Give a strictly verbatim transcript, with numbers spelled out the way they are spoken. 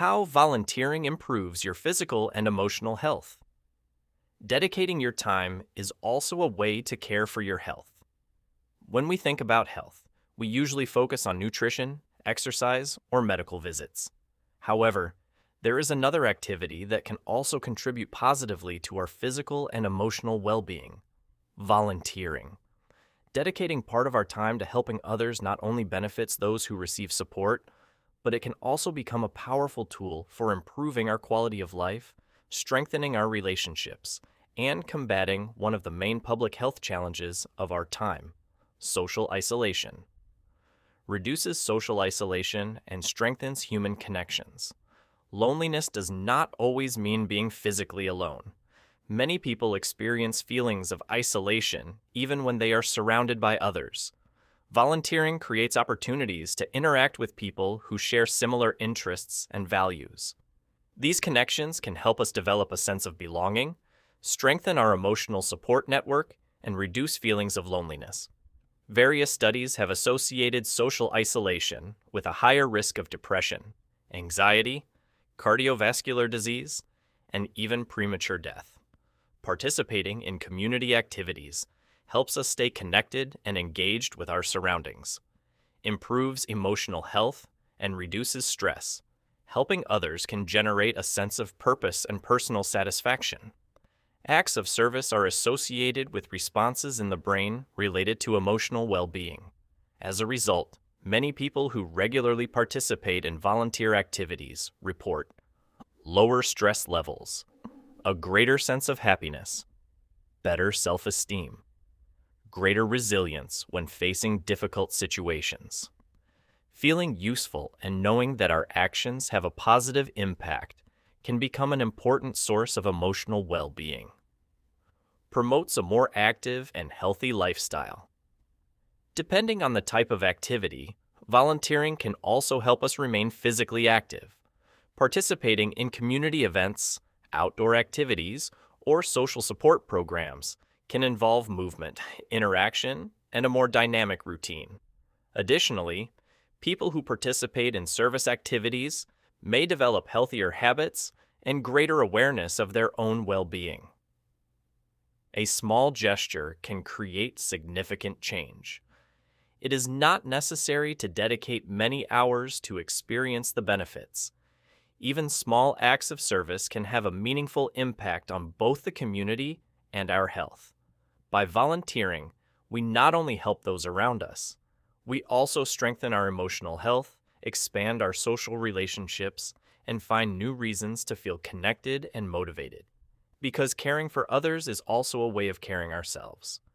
How volunteering improves your physical and emotional health. Dedicating your time is also a way to care for your health. When we think about health, we usually focus on nutrition, exercise, or medical visits. However, there is another activity that can also contribute positively to our physical and emotional well-being: volunteering. Dedicating part of our time to helping others not only benefits those who receive support, but it can also become a powerful tool for improving our quality of life, strengthening our relationships, and combating one of the main public health challenges of our time: social isolation. Reduces social isolation and strengthens human connections. Loneliness does not always mean being physically alone. Many people experience feelings of isolation even when they are surrounded by others. Volunteering creates opportunities to interact with people who share similar interests and values. These connections can help us develop a sense of belonging, strengthen our emotional support network, and reduce feelings of loneliness. Various studies have associated social isolation with a higher risk of depression, anxiety, cardiovascular disease, and even premature death. Participating in community activities helps us stay connected and engaged with our surroundings, improves emotional health, and reduces stress. Helping others can generate a sense of purpose and personal satisfaction. Acts of service are associated with responses in the brain related to emotional well-being. As a result, many people who regularly participate in volunteer activities report lower stress levels, a greater sense of happiness, better self-esteem, greater resilience when facing difficult situations. Feeling useful and knowing that our actions have a positive impact can become an important source of emotional well-being. Promotes a more active and healthy lifestyle. Depending on the type of activity, volunteering can also help us remain physically active. Participating in community events, outdoor activities, or social support programs can involve movement, interaction, and a more dynamic routine. Additionally, people who participate in service activities may develop healthier habits and greater awareness of their own well-being. A small gesture can create significant change. It is not necessary to dedicate many hours to experience the benefits. Even small acts of service can have a meaningful impact on both the community and our health. By volunteering, we not only help those around us, we also strengthen our emotional health, expand our social relationships, and find new reasons to feel connected and motivated. Because caring for others is also a way of caring ourselves.